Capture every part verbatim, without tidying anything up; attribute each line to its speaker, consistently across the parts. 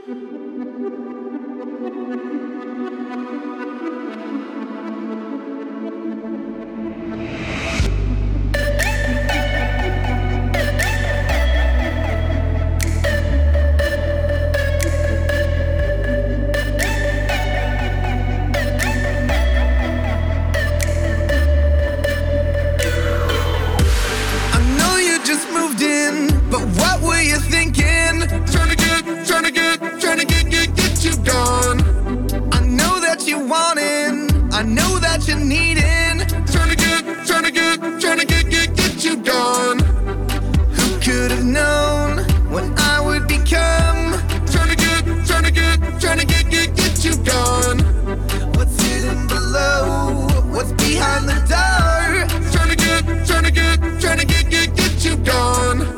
Speaker 1: But what were you thinking? Trying to get, trying to get, trying to get, get, get you gone. I know that you wanting, I know that you're needing. Trying to get, trying to get, trying to get, get, get you gone. Who could have known what I would become? Trying to get, trying to get, trying to get, get, get you gone. What's hidden below? What's behind the door? Trying to get, trying to get, trying to get, get, get you gone.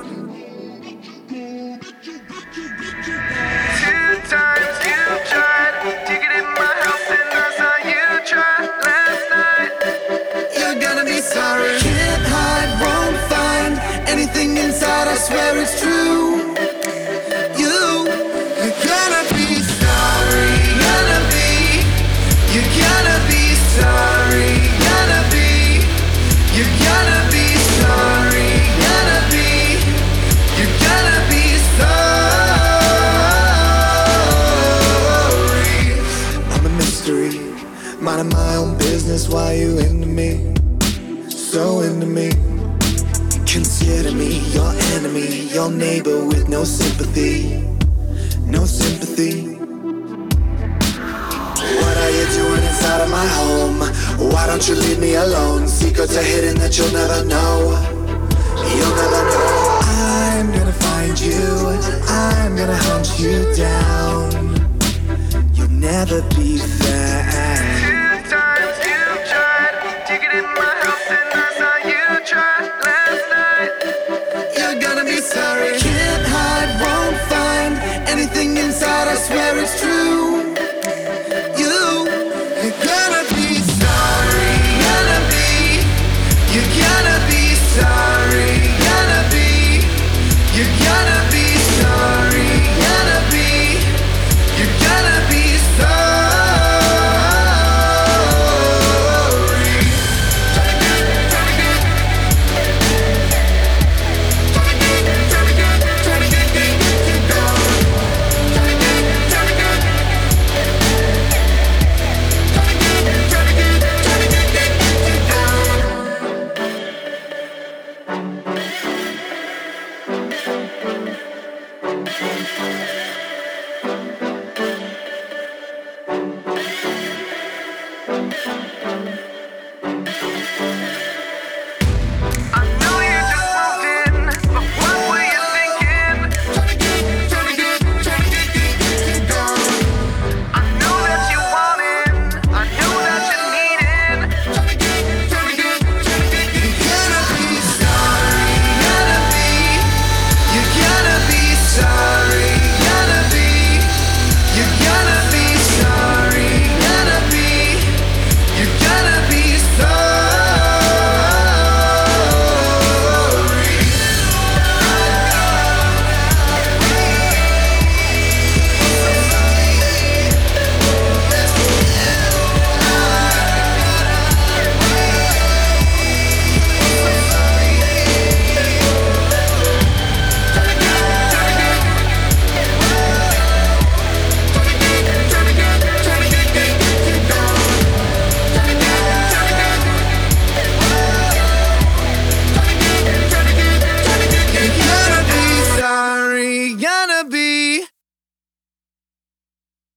Speaker 1: Times you tried to get in my house and I saw you try last night. You're gonna be sorry. Can't hide, won't find anything inside, I swear it's true. You, you're gonna be sorry. Gonna be, you're gonna be sorry. Gonna be, you're gonna be sorry. Gonna be, you're gonna be sorry. Minding my own business, why you into me? So into me. Consider me your enemy, your neighbor with no sympathy. No sympathy. What are you doing inside of my home? Why don't you leave me alone? Secrets are hidden that you'll never know. You'll never know. I'm gonna find you, I'm gonna hunt you down. You'll never be found. Sorry. Can't hide, won't find anything inside, I swear it's true.